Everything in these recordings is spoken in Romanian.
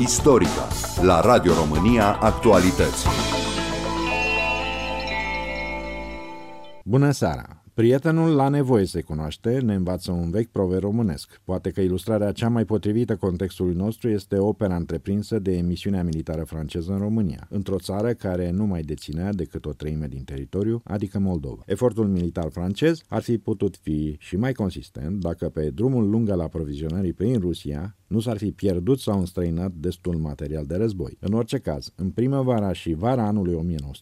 Istorica la Radio România Actualități. Bună seara! Prietenul la nevoie se cunoaște, ne învață un vechi proverb românesc. Poate că ilustrarea cea mai potrivită contextului nostru este opera întreprinsă de emisiunea militară franceză în România, într-o țară care nu mai deținea decât o treime din teritoriu, adică Moldova. Efortul militar francez ar fi putut fi și mai consistent dacă pe drumul lung al aprovizionării prin Rusia nu s-ar fi pierdut sau înstrăinat destul material de război. În orice caz, în primăvara și vara anului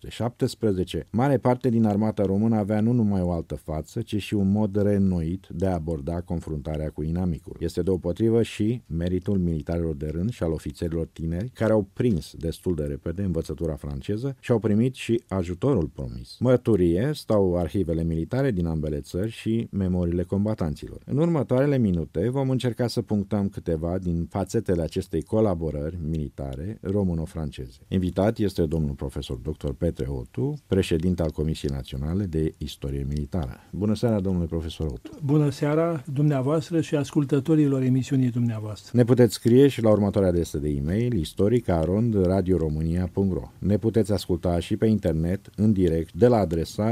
1917, mare parte din armata română avea nu numai o altă față, ci și un mod reînnoit de a aborda confruntarea cu inamicul. Este deopotrivă și meritul militarilor de rând și al ofițerilor tineri care au prins destul de repede învățătura franceză și au primit și ajutorul promis. Mărturie stau arhivele militare din ambele țări și memoriile combatanților. În următoarele minute vom încerca să punctăm câteva din fațetele acestei colaborări militare româno-franceze. Invitat este domnul profesor dr. Petre Otu, președinte al Comisiei Naționale de Istorie Militară. Bună seara, domnule profesor Otu! Bună seara dumneavoastră și ascultătorilor emisiunii dumneavoastră! Ne puteți scrie și la următoarea adresă de e-mail istorica@radioromania.ro. Ne puteți asculta și pe internet, în direct, de la adresa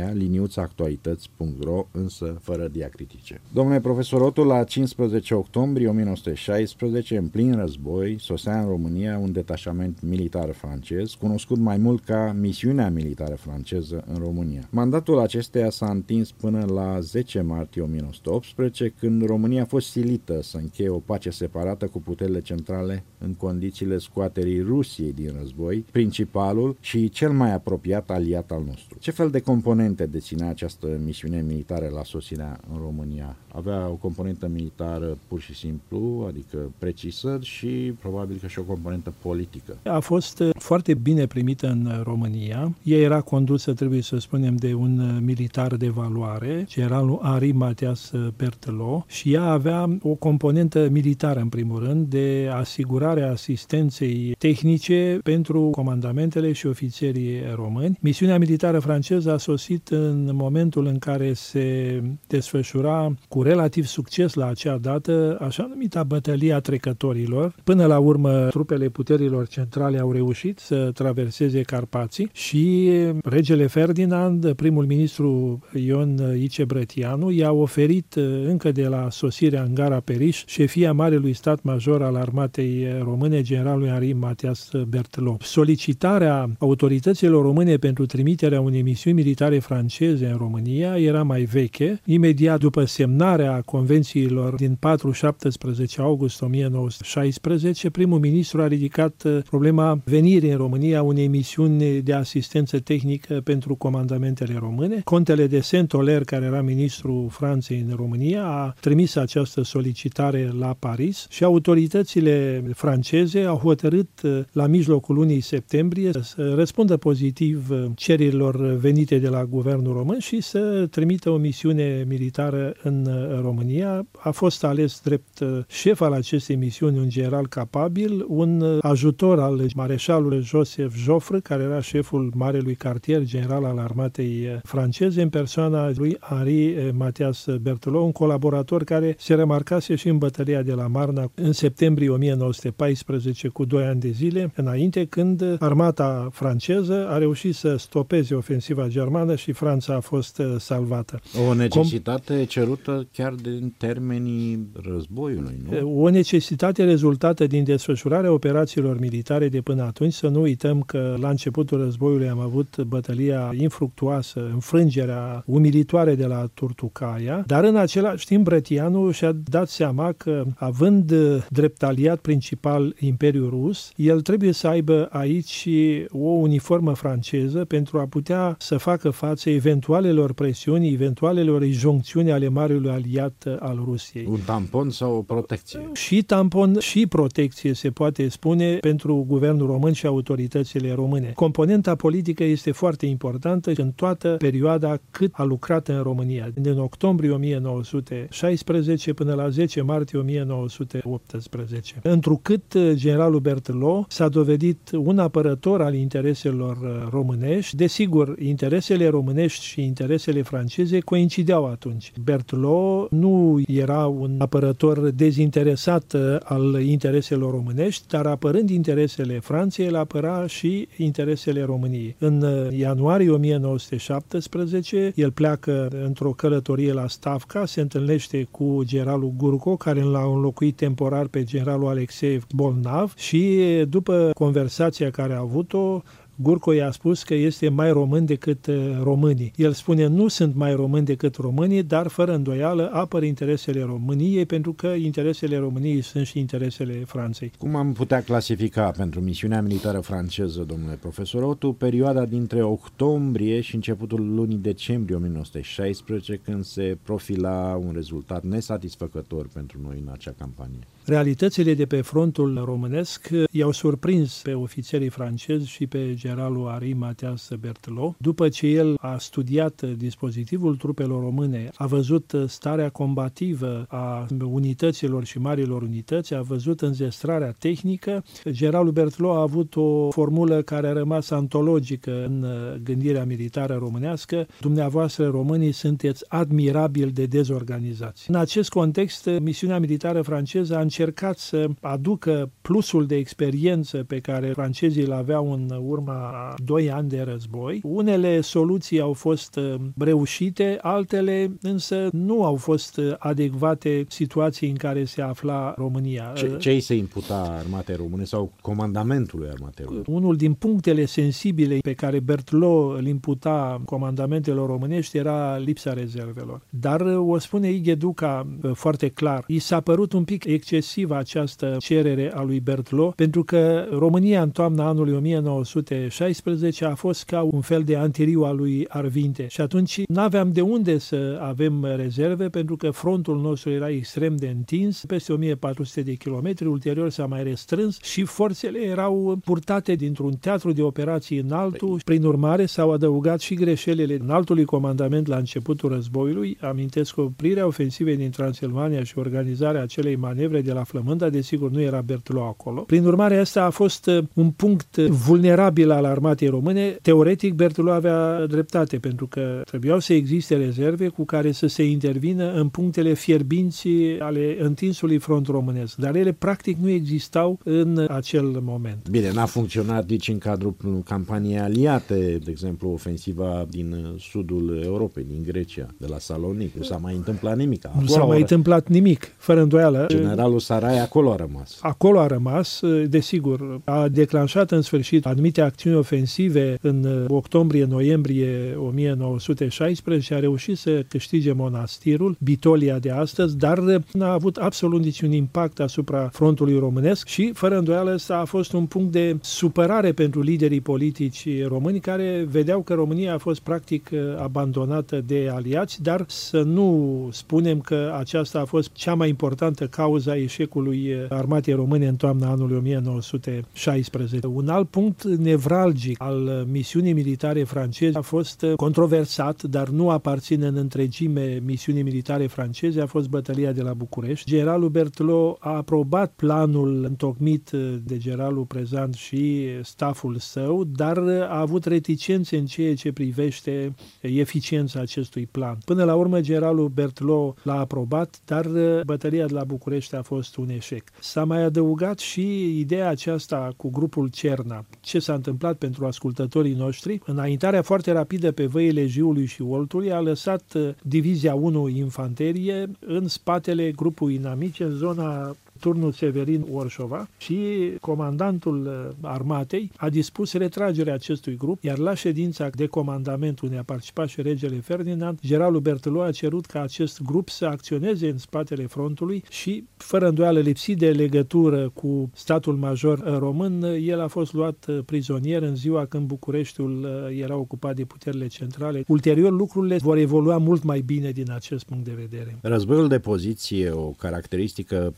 romania-actualități.ro, însă fără diacritice. Domnule profesor Otu, la 15 octombrie 1916, în plin război, sosea în România un detașament militar francez, cunoscut mai mult ca Misiunea Militară Franceză în România. Mandatul acesteia s-a întins până la 10 martie 1918, când România a fost silită să încheie o pace separată cu puterile centrale în condițiile scoaterii Rusiei din război, principalul și cel mai apropiat aliat al nostru. Ce fel de componente deținea această misiune militară la sosirea în România? Avea o componentă militară pur și simplu, adică precisă, și probabil că și o componentă politică. A fost foarte bine primită în România. Ea era condusă, trebuie să spunem, de un militar de valoare, generalul Henri Mathias Berthelot, și ea avea o componentă militară, în primul rând, de asigurarea asistenței tehnice pentru comandamentele și ofițerii români. Misiunea militară franceză a sosit în momentul în care se desfășura cu relativ succes la acea dată așa numita bătălia trecătorilor. Până la urmă, trupele puterilor centrale au reușit să traverseze Carpații și regele Ferdinand, primul ministru Ion Ice Brătianu, i-a oferit încă de la sosirea în gara Periș șefia Marelui Stat Major al armatei române, generalul Henri Mathias Berthelot. Solicitarea autorităților române pentru trimiterea unei misiuni militare franceze în România era mai veche. Imediat după semnarea convențiilor din 4-17 august 1916, primul ministru a ridicat problema venirii în România unei misiuni de asistență tehnică pentru comandamentele române. Contele de Saint-Oller, care era ministrul Franței în România, a trimis această solicitare la Paris și autoritățile franceze au hotărât la mijlocul lunii septembrie să răspundă pozitiv cererilor venite de la guvernul român și să trimită o misiune militară în România. A fost ales drept șef al acestei misiuni un general capabil, un ajutor al mareșalului Joseph Joffre, care era șeful Marelui Cartier General al armatei franceze, în persoana lui Henri Mathias Berthelot, un colaborator care se remarcase și în bătălia de la Marna în septembrie 1914, cu 2 ani de zile înainte, când armata franceză a reușit să stopeze ofensiva germană și Franța a fost salvată. O necesitate cerută chiar din termenii războiului, nu? O necesitate rezultată din desfășurarea operațiilor militare de până atunci. Să nu uităm că la începutul războiului am avut bătălia infructuoasă, înfrângerea umilitoare de la Turtucaia, dar în același timp Brătianu și-a dat seama că, având drept aliat principal Imperiul Rus, el trebuie să aibă aici o uniformă franceză pentru a putea să facă față eventualelor presiuni, eventualelor injuncțiuni ale marelui aliat al Rusiei. Un tampon sau o protecție? Și tampon și protecție, se poate spune, pentru guvernul român și autoritățile române. Componenta politică este foarte importantă în toată perioada cât a lucrat în România din octombrie 1916 până la 10 martie 1918. Întrucât generalul Berthelot s-a dovedit un apărător al intereselor românești, desigur, interesele românești și interesele franceze coincideau atunci. Berthelot nu era un apărător dezinteresat al intereselor românești, dar apărând interesele Franței, el apăra și interesele României. În ianuarie 1917, el pleacă într-o călătorie la Stavka, se întâlnește cu generalul Gurko, care l-a înlocuit temporar pe generalul Alexeev bolnav și după conversația care a avut-o, Gurko i-a spus că este mai român decât românii. El spune, nu sunt mai români decât românii, dar fără îndoială apăr interesele României, pentru că interesele României sunt și interesele Franței. Cum am putea clasifica pentru misiunea militară franceză, domnule profesor Otu, perioada dintre octombrie și începutul lunii decembrie 1916, când se profila un rezultat nesatisfăcător pentru noi în acea campanie? Realitățile de pe frontul românesc i-au surprins pe ofițerii francezi și pe generalul Henri Mathias Berthelot. După ce el a studiat dispozitivul trupelor române, a văzut starea combativă a unităților și marilor unități, a văzut înzestrarea tehnică, generalul Berthelot a avut o formulă care a rămas antologică în gândirea militară românească: dumneavoastră românii sunteți admirabil de dezorganizați. În acest context, misiunea militară franceză a încercat să aducă plusul de experiență pe care francezii îl aveau în urma 2 ani de război. Unele soluții au fost reușite, altele însă nu au fost adecvate situației în care se afla România. Ce îi se imputa armatei române sau comandamentului armatei române? Unul din punctele sensibile pe care Berthelot îl imputa comandamentelor românești era lipsa rezervelor. Dar o spune Ighe Duca foarte clar, i s-a părut un pic excesivă această cerere a lui Berthelot, pentru că România în toamna anului 1916 a fost ca un fel de antiriu al lui Arvinte și atunci n-aveam de unde să avem rezerve, pentru că frontul nostru era extrem de întins, peste 1400 de kilometri, ulterior s-a mai restrâns și forțele erau purtate dintr-un teatru de operații în altul. Prin urmare s-au adăugat și greșelile înaltului comandament la începutul războiului. Amintesc oprirea ofensivei din Transilvania și organizarea acelei manevre de la Flămânda, desigur nu era Berthelot acolo. Prin urmare, asta a fost un punct vulnerabil al armatei române. Teoretic, Berthelot avea dreptate, pentru că trebuiau să existe rezerve cu care să se intervină în punctele fierbinți ale întinsului front românesc, dar ele practic nu existau în acel moment. Bine, n-a funcționat nici în cadrul campaniei aliate, de exemplu ofensiva din sudul Europei, din Grecia, de la Salonic. Nu s-a mai întâmplat nimic. Nu s-a mai întâmplat nimic, fără îndoială. Generalul Sarai acolo a rămas. Acolo a rămas, desigur. A declanșat în sfârșit anumite acțiuni ofensive în octombrie-noiembrie 1916, a reușit să câștige Monastirul, Bitolia de astăzi, dar n-a avut absolut niciun impact asupra frontului românesc și, fără îndoială, ăsta a fost un punct de supărare pentru liderii politici români, care vedeau că România a fost practic abandonată de aliați, dar să nu spunem că aceasta a fost cea mai importantă cauza eșecului armatei române în toamna anului 1916. Un alt punct nevralgic al misiunii militare franceze a fost controversat, dar nu aparține în întregime misiunii militare franceze, a fost bătălia de la București. Generalul Berthelot a aprobat planul întocmit de generalul Prezant și staful său, dar a avut reticențe în ceea ce privește eficiența acestui plan. Până la urmă, generalul Berthelot l-a aprobat, dar bătălia de la București a fost un eșec. S-a mai adăugat și ideea aceasta cu grupul Cerna. Ce s-a întâmplat pentru ascultătorii noștri? Înaintarea foarte rapidă pe văile Jiului și Oltului a lăsat Divizia 1 Infanterie în spatele grupului inamice în zona Turnul Severin Orșova și comandantul armatei a dispus retragerea acestui grup, iar la ședința de comandament unde a participat și regele Ferdinand, generalul Berthelot a cerut ca acest grup să acționeze în spatele frontului și, fără îndoială lipsit de legătură cu statul major român, el a fost luat prizonier în ziua când Bucureștiul era ocupat de puterile centrale. Ulterior, lucrurile vor evolua mult mai bine din acest punct de vedere. Războiul de poziție, o caracteristică principală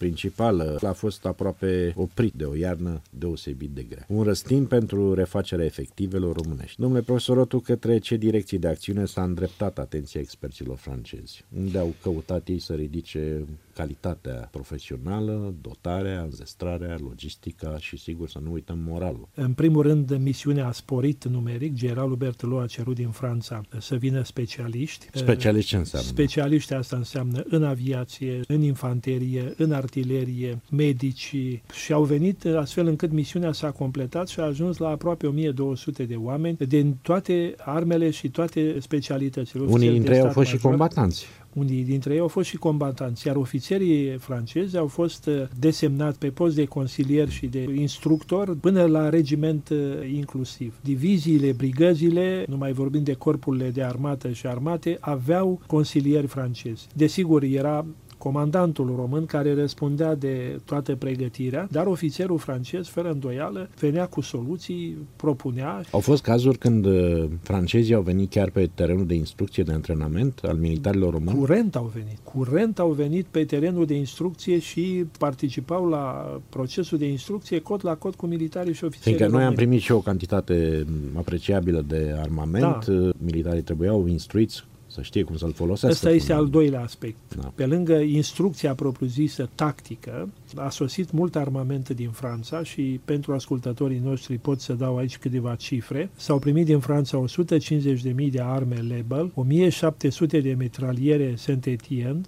actuală a fost aproape oprit de o iarnă deosebit de grea. Un răstim pentru refacerea efectivelor românești. Domnule profesor Otu, către ce direcții de acțiune s-a îndreptat atenția experților francezi? Unde au căutat ei să ridice calitatea profesională, dotarea, înzestrarea, logistica și, sigur, să nu uităm moralul? În primul rând, misiunea a sporit numeric. Generalul Berthelot a cerut din Franța să vină specialiști. Specialiști ce înseamnă? Specialiști asta înseamnă în aviație, în infanterie, în artilerie, medici, și au venit astfel încât misiunea s-a completat și a ajuns la aproape 1200 de oameni din toate armele și toate specialitățile. Unii dintre ei au fost și combatanți. Unii dintre ei au fost și combatanți, iar ofițerii francezi au fost desemnați pe post de consilier și de instructor până la regiment inclusiv. Diviziile, brigăzile, nu mai vorbim de corpurile de armată și armate, aveau consilieri francezi. Desigur, era comandantul român care răspundea de toată pregătirea, dar ofițerul francez, fără îndoială, venea cu soluții, propunea. Au fost cazuri când francezii au venit chiar pe terenul de instrucție, de antrenament al militarilor români? Curent au venit pe terenul de instrucție și participau la procesul de instrucție cot la cot cu militarii și ofițerii români. Noi am primit și o cantitate apreciabilă de armament, militarii trebuiau instruiți să știe cum să-l folosească. Ăsta este al doilea aspect. Da. Pe lângă instrucția propriu-zisă tactică, a sosit mult armament din Franța și pentru ascultătorii noștri pot să dau aici câteva cifre. S-au primit din Franța 150.000 de arme Lebel, 1700 de mitraliere Saint-Étienne,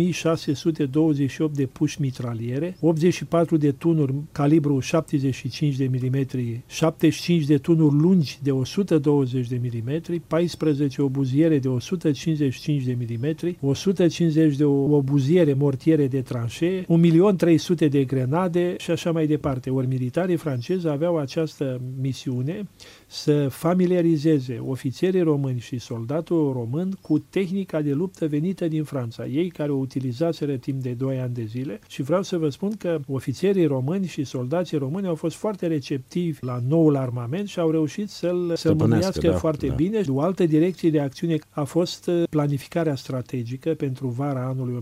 2628 de puși mitraliere, 84 de tunuri calibru 75 de mm, 75 de tunuri lungi de 120 de mm, 14 obuziere de 155 de mm, 150 de obuziere mortiere de tranșee, 1.300.000 de grenade și așa mai departe. Ori militarii francezi aveau această misiune să familiarizeze ofițerii români și soldatul român cu tehnica de luptă venită din Franța. Ei care o utilizaseră timp de 2 ani de zile și vreau să vă spun că ofițerii români și soldații români au fost foarte receptivi la noul armament și au reușit să-l mânuiască foarte bine. O altă direcție de acțiune a fost planificarea strategică pentru vara anului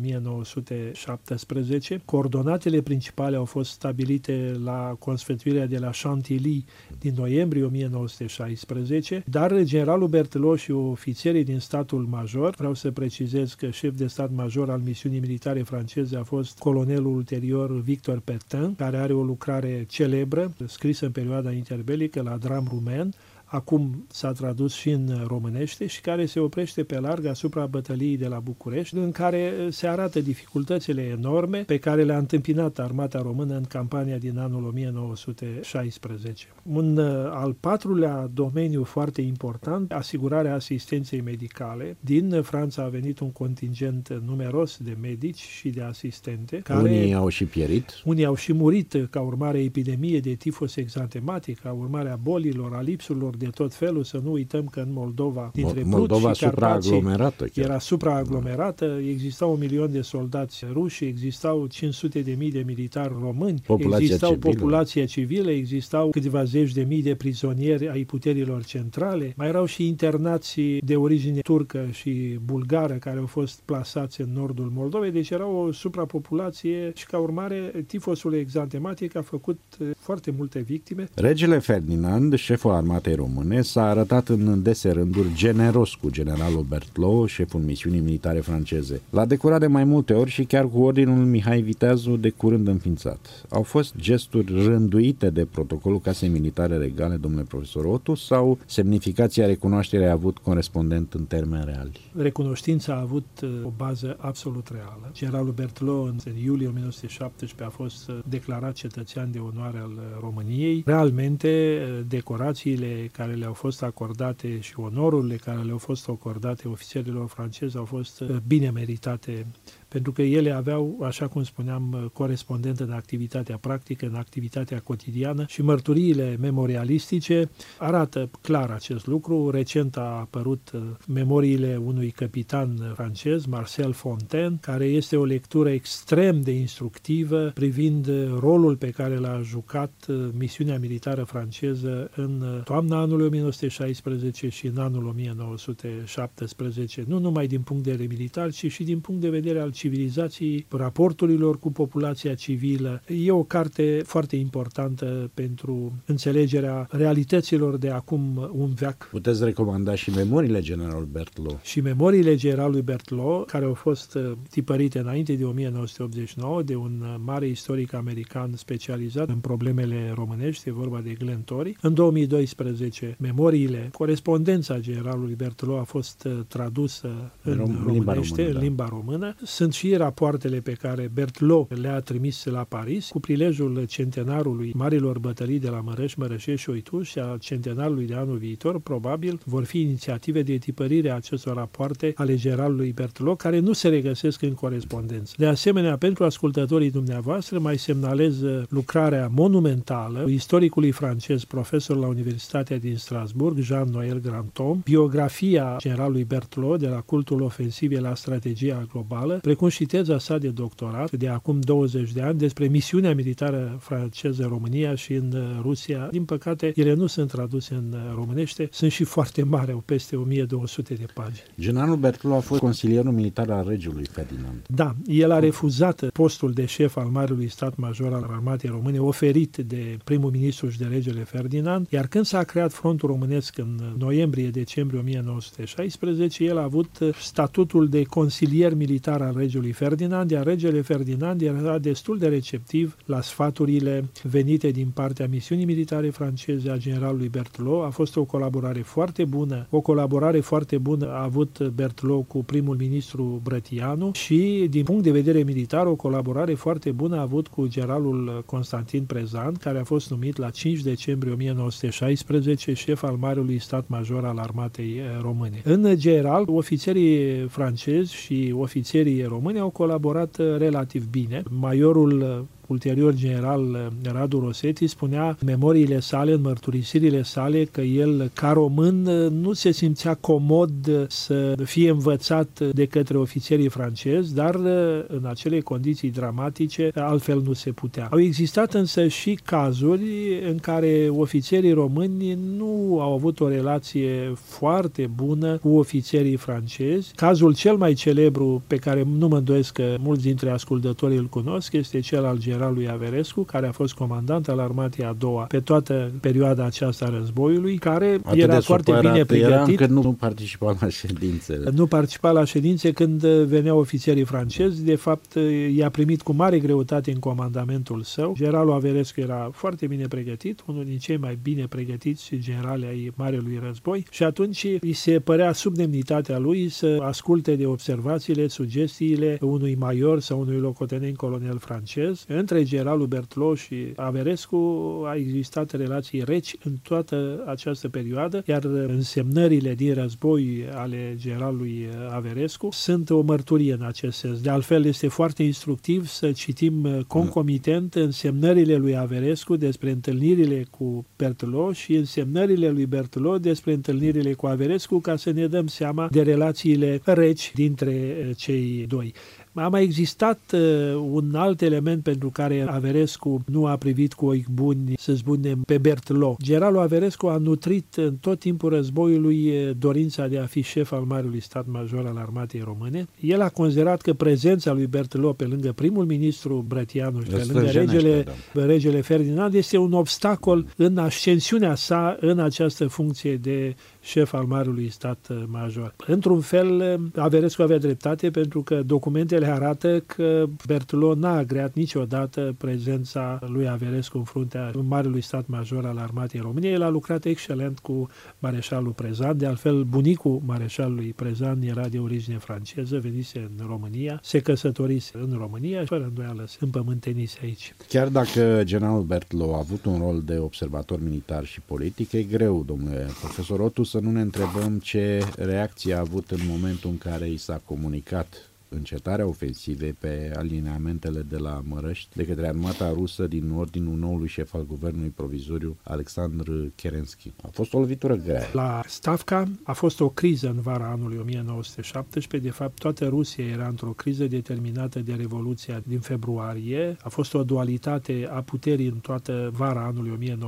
1917. Coordonatele principale au fost stabilite la consfătuirea de la Chantilly din noiembrie 1916, dar generalul Berthelot și ofițerii din statul major, vreau să precizez că șef de stat major al misiunii militare franceze a fost colonelul ulterior Victor Petain, care are o lucrare celebră, scrisă în perioada interbelică la Dram Rumen, acum s-a tradus și în românește și care se oprește pe larg asupra bătăliei de la București, în care se arată dificultățile enorme pe care le-a întâmpinat armata română în campania din anul 1916. Un al patrulea domeniu foarte important, asigurarea asistenței medicale. Din Franța a venit un contingent numeros de medici și de asistente. Unii au și pierit. Unii au și murit ca urmare a epidemiei de tifos exantematic, ca urmare a bolilor, a lipsurilor de tot felul, să nu uităm că în Moldova, dintre Moldova și Carpații, era supraaglomerată, existau 1 milion de soldați ruși, existau 500.000 de militari români, existau populația civilă, existau câteva zeci de mii de prizonieri ai puterilor centrale, mai erau și internați de origine turcă și bulgară care au fost plasați în nordul Moldovei, deci era o suprapopulație și ca urmare tifosul exantematic a făcut foarte multe victime. Regele Ferdinand, șeful armatei române, s-a arătat în dese rânduri generos cu generalul Berthelot, șeful misiunii militare franceze. L-a decorat de mai multe ori și chiar cu ordinul Mihai Viteazu de curând înființat. Au fost gesturi rânduite de protocolul Casei Militare Regale, domnule profesor Otu, sau semnificația recunoașterii a avut corespondent în termeni reali? Recunoștința a avut o bază absolut reală. Generalul Berthelot în iulie 1917 a fost declarat cetățean de onoare al României. Realmente, decorațiile care le-au fost acordate și onorurile care le-au fost acordate ofițerilor francezi au fost bine meritate, pentru că ele aveau, așa cum spuneam, corespondent în activitatea practică, în activitatea cotidiană și mărturiile memorialistice arată clar acest lucru. Recent a apărut memoriile unui capitan francez, Marcel Fontaine, care este o lectură extrem de instructivă privind rolul pe care l-a jucat misiunea militară franceză în toamna anului 1916 și în anul 1917, nu numai din punct de vedere militar, ci și din punct de vedere al civilizații, raporturilor cu populația civilă. E o carte foarte importantă pentru înțelegerea realităților de acum un veac. Puteți recomanda și memoriile generalului Berthelot. Și memoriile generalului Berthelot, care au fost tipărite înainte de 1989 de un mare istoric american specializat în problemele românești, e vorba de Glenn Torrey. În 2012, memoriile, corespondența generalului Berthelot a fost tradusă în limba română. Sunt și rapoartele pe care Berthelot le-a trimis la Paris cu prilejul centenarului Marilor Bătălii de la Mărăș, Mărășești și Oituș și a centenarului de anul viitor. Probabil vor fi inițiative de tipărire a acestor rapoarte ale generalului Berthelot, care nu se regăsesc în corespondență. De asemenea, pentru ascultătorii dumneavoastră, mai semnalez lucrarea monumentală istoricului francez, profesor la Universitatea din Strasbourg, Jean-Noël Granton, biografia generalului Berthelot de la cultul ofensiv la strategia globală, precum și teza sa de doctorat de acum 20 de ani despre misiunea militară franceză în România și în Rusia. Din păcate, ele nu sunt traduse în românește, sunt și foarte mari, peste 1200 de pagini. Generalul Berthelot a fost consilierul militar al regelui Ferdinand. Da, el a refuzat postul de șef al Marelui Stat Major al Armatei Române, oferit de primul ministru și de regele Ferdinand, iar când s-a creat frontul românesc în noiembrie-decembrie 1916, el a avut statutul de consilier militar al regelui Ferdinand, iar regele Ferdinand era destul de receptiv la sfaturile venite din partea misiunii militare franceze a generalului Berthelot. A fost o colaborare foarte bună a avut Berthelot cu primul ministru Brătianu și, din punct de vedere militar, o colaborare foarte bună a avut cu generalul Constantin Prezan, care a fost numit la 5 decembrie 1916 șef al Marelui Stat Major al Armatei Române. În general, ofițerii francezi și ofițerii români au colaborat relativ bine. Majorul ulterior general Radu Rosetti spunea în memoriile sale, în mărturisirile sale, că el, ca român, nu se simțea comod să fie învățat de către ofițerii francezi, dar în acele condiții dramatice altfel nu se putea. Au existat însă și cazuri în care ofițerii români nu au avut o relație foarte bună cu ofițerii francezi. Cazul cel mai celebru, pe care nu mă îndoiesc că mulți dintre ascultătorii îl cunosc, este cel al generalului Averescu, care a fost comandant al Armatei a doua pe toată perioada aceasta a războiului, care era foarte bine pregătit. Era, nu participa la ședințele. Nu participa la ședințe când veneau ofițerii francezi. De fapt, i-a primit cu mare greutate în comandamentul său. Generalul Averescu era foarte bine pregătit, unul din cei mai bine pregătiți generali ai Marelui Război, și atunci îi se părea sub demnitatea lui să asculte de observațiile, sugestiile unui major sau unui locotenent colonel francez. Între generalul Berthelot și Averescu a existat relații reci în toată această perioadă, iar însemnările din război ale generalului Averescu sunt o mărturie în acest sens. De altfel, este foarte instructiv să citim concomitent însemnările lui Averescu despre întâlnirile cu Berthelot și însemnările lui Berthelot despre întâlnirile cu Averescu, ca să ne dăm seama de relațiile reci dintre cei doi. A mai existat un alt element pentru care Averescu nu a privit cu ochi buni, să spunem, pe Berthelot. Generalul Averescu a nutrit în tot timpul războiului dorința de a fi șef al Marelui Stat Major al Armatei Române. El a considerat că prezența lui Berthelot pe lângă primul ministru Brătianu și pe lângă regele Ferdinand este un obstacol în ascensiunea sa în această funcție de șef al Marelui Stat Major. Într-un fel, Averescu avea dreptate, pentru că documentele arată că Berthelot n-a agreat niciodată prezența lui Averescu în fruntea Marelui Stat Major al Armatei României. El a lucrat excelent cu mareșalul Prezan. De altfel, bunicul mareșalului Prezan era de origine franceză, venise în România, se căsătorise în România și fără îndoială se împământenise aici. Chiar dacă generalul Berthelot a avut un rol de observator militar și politic, e greu, domnule profesor Otu, să nu ne întrebăm ce reacție a avut în momentul în care i s-a comunicat încetarea ofensivei pe alineamentele de la Mărăști de către armata rusă din ordinul noului șef al guvernului provizoriu, Alexandr Kerenski. A fost o lovitură grea. La Stavka a fost o criză în vara anului 1917. De fapt, toată Rusia era într-o criză determinată de Revoluția din februarie. A fost o dualitate a puterii în toată vara anului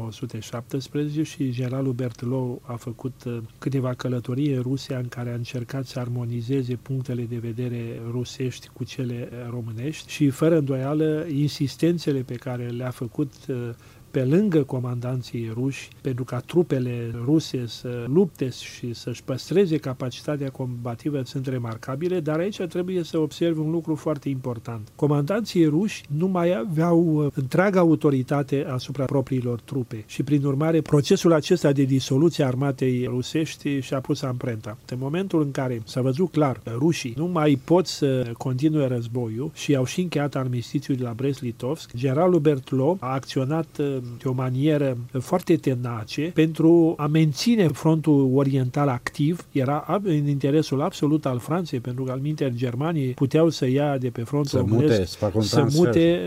1917 și generalul Berthelot a făcut câteva călătorii în Rusia în care a încercat să armonizeze punctele de vedere rusești cu cele românești și fără îndoială insistențele pe care le-a făcut pe lângă comandanții ruși, pentru ca trupele ruse să lupte și să-și păstreze capacitatea combativă, sunt remarcabile, dar aici trebuie să observi un lucru foarte important. Comandanții ruși nu mai aveau întreaga autoritate asupra propriilor trupe și, prin urmare, procesul acesta de disoluție a armatei rusești și-a pus amprenta. În momentul în care s-a văzut clar că rușii nu mai pot să continue războiul și au și încheiat armistițiul de la Brest-Litovsk, generalul Berthelot a acționat de o manieră foarte tenace pentru a menține frontul oriental activ. Era în interesul absolut al Franței, pentru că alminteri germanii puteau să ia de pe frontul românesc, să mute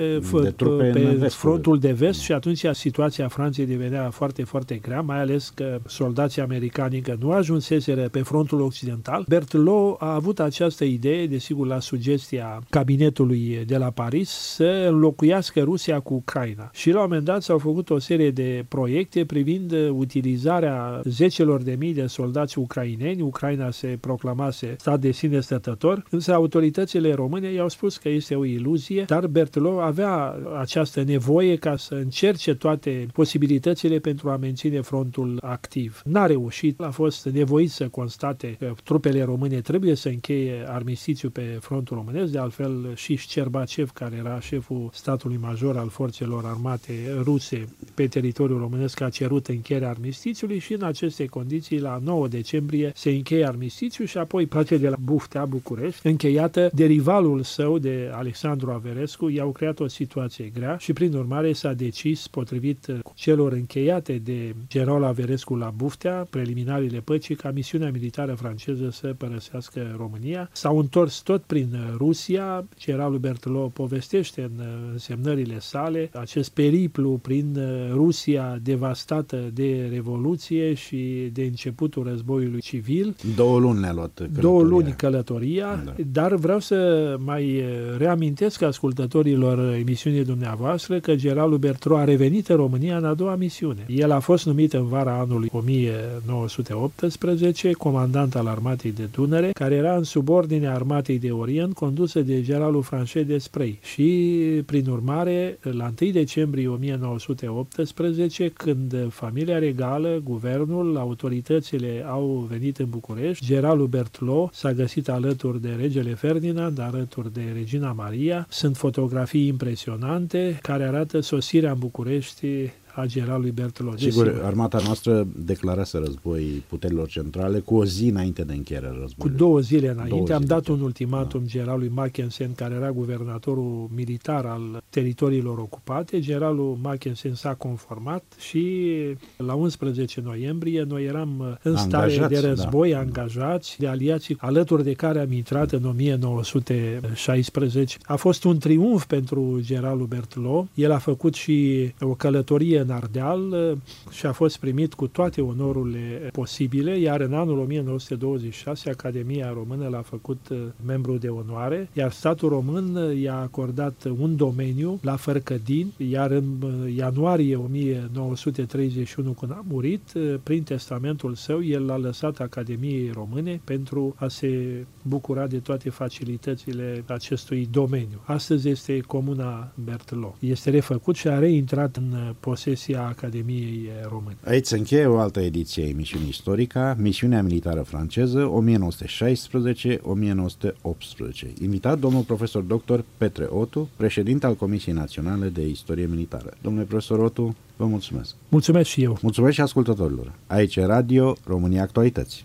pe frontul de vest și atunci situația Franței devenea foarte, foarte grea, mai ales că soldații americani încă nu ajunseseră pe frontul occidental. Berthelot a avut această idee, desigur la sugestia cabinetului de la Paris, să înlocuiască Rusia cu Ucraina. Și la un moment dat s-au făcut o serie de proiecte privind utilizarea zecelor de mii de soldați ucraineni. Ucraina se proclamase stat de sine stătător, însă autoritățile române i-au spus că este o iluzie, dar Berthelot avea această nevoie ca să încerce toate posibilitățile pentru a menține frontul activ. N-a reușit, a fost nevoit să constate că trupele române trebuie să încheie armistițiul pe frontul românesc, de altfel și Șcerbacev, care era șeful statului major al forțelor armate ruse pe teritoriul românesc, a cerut încheierea armistițiului și în aceste condiții la 9 decembrie se încheie armistițiul și apoi place de la Buftea, București, încheiată de rivalul său, de Alexandru Averescu, i-au creat o situație grea și prin urmare s-a decis, potrivit celor încheiate de general Averescu la Buftea, preliminariile păcii, ca misiunea militară franceză să părăsească România. S-au întors tot prin Rusia, generalul Berthelot povestește în însemnările sale acest periplu prin Rusia devastată de Revoluție și de începutul războiului civil. 2 luni le-a luat călătoria. 2 luni călătoria, da. Dar vreau să mai reamintesc ascultătorilor emisiunii dumneavoastră că generalul Berthelot a revenit în România în a doua misiune. El a fost numit în vara anului 1918 comandant al armatei de Dunăre, care era în subordinea armatei de Orient, condusă de generalul Franchet Desprez. Și, prin urmare, la 1 decembrie 1918, când familia regală, guvernul, autoritățile au venit în București, generalul Berthelot s-a găsit alături de regele Ferdinand, alături de regina Maria. Sunt fotografii impresionante care arată sosirea în București a generalului Berthelot. Sigur, armata noastră declarase război puterilor centrale cu o zi înainte de încheierea războiului. Cu 2 zile înainte. Am dat un ultimatum generalului Mackensen, care era guvernatorul militar al teritoriilor ocupate. Generalul Mackensen s-a conformat și la 11 noiembrie noi eram în stare de război, angajați de aliații alături de care am intrat în 1916. A fost un triumf pentru generalul Berthelot. El a făcut și o călătorie în Ardeal și a fost primit cu toate onorurile posibile, iar în anul 1926 Academia Română l-a făcut membru de onoare, iar statul român i-a acordat un domeniu la Fărcădini, iar în ianuarie 1931, când a murit, prin testamentul său, el l-a lăsat Academiei Române pentru a se bucura de toate facilitățile acestui domeniu. Astăzi este Comuna Berthelot. Este refăcut și a reintrat în posesia Academiei Române. Aici se încheie o altă ediție a emisiunii Istorica, misiunea militară franceză 1916-1918. Invitat domnul profesor dr. Petre Otu, președinte al Comisiei Naționale de Istorie Militară. Domnule profesor Otu, vă mulțumesc. Mulțumesc și eu. Mulțumesc și ascultătorilor. Aici e Radio România Actualități.